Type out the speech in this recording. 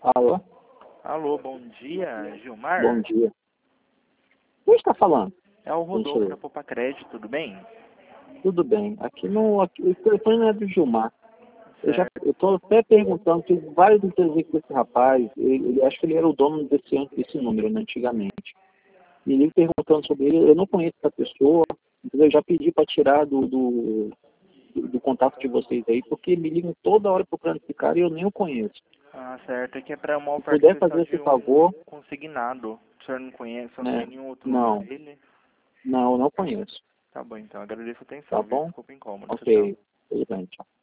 Alô? Alô, bom dia, Gilmar? Bom dia. Quem está falando? É o Quem sou Rodolfo eu? da Poupa Crédito, tudo bem? Tudo bem. Aqui o telefone não é do Gilmar. Eu Certo. estou até perguntando, tive várias entrevistas com esse rapaz. Acho que ele era o dono desse número, né, antigamente. Me ligo perguntando sobre ele. Eu não conheço essa pessoa. Entendeu? Eu já pedi para tirar do contato de vocês aí, porque me ligam toda hora procurando esse cara e eu nem o conheço. Ah, certo. Aqui é para uma Se oferta puder especial fazer de esse um favor, consignado. O senhor não conhece, o senhor não tem né? nenhum outro número Não, dele? não conheço. Tá bom, então. Agradeço a Tá atenção, viu? bom? Desculpa o incômodo. Tchau, tchau. Ok. Tudo bem, tchau.